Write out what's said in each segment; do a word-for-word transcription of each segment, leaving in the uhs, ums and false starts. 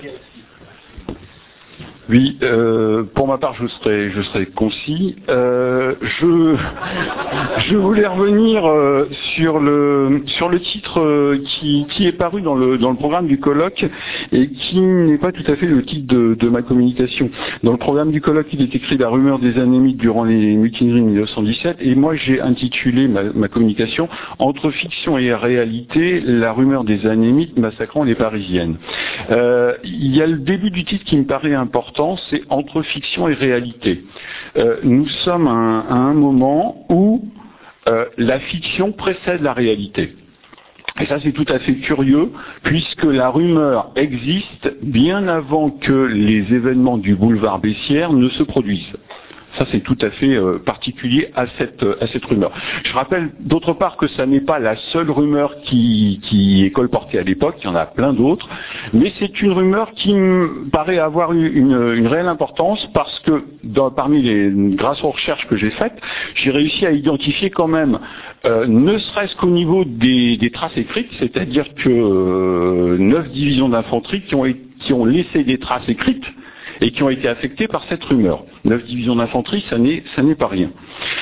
Oui, euh, pour ma part, je serai, je serai concis. Euh, je, je voulais revenir euh, sur le sur le titre euh, qui, qui est paru dans le dans le programme du colloque et qui n'est pas tout à fait le titre de, de ma communication. Dans le programme du colloque, il est écrit la rumeur des anémites durant les mutineries de mille neuf cent dix-sept, et moi j'ai intitulé ma, ma communication Entre fiction et réalité, la rumeur des anémites massacrant les Parisiennes. Euh, il y a le début du titre qui me paraît important. C'est entre fiction et réalité. Euh, nous sommes à un, à un moment où euh, la fiction précède la réalité. Et ça, c'est tout à fait curieux, puisque la rumeur existe bien avant que les événements du boulevard Bessières ne se produisent. Ça, c'est tout à fait euh, particulier à cette, à cette rumeur. Je rappelle d'autre part que ça n'est pas la seule rumeur qui, qui est colportée à l'époque, il y en a plein d'autres, mais c'est une rumeur qui me paraît avoir eu une, une réelle importance parce que dans, parmi les, grâce aux recherches que j'ai faites, j'ai réussi à identifier quand même, euh, ne serait-ce qu'au niveau des, des traces écrites, c'est-à-dire que euh, neuf divisions d'infanterie qui ont, qui ont laissé des traces écrites et qui ont été affectés par cette rumeur. Neuf divisions d'infanterie, ça n'est, ça n'est pas rien.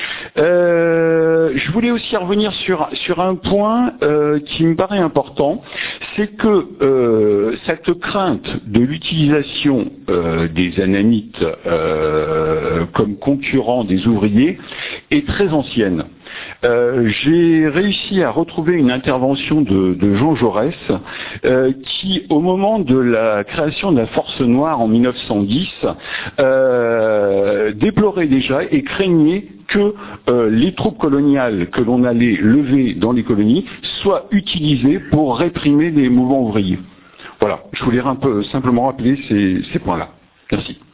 Euh, je voulais aussi revenir sur, sur un point euh, qui me paraît important, c'est que euh, cette crainte de l'utilisation euh, des anamites euh, comme concurrents des ouvriers est très ancienne. Euh, j'ai réussi à retrouver une intervention de, de Jean Jaurès euh, qui, au moment de la création de la Force Noire en mille neuf cent dix, euh, déplorait déjà et craignait que euh, les troupes coloniales que l'on allait lever dans les colonies soient utilisées pour réprimer les mouvements ouvriers. Voilà, je voulais un peu simplement rappeler ces, ces points-là. Merci.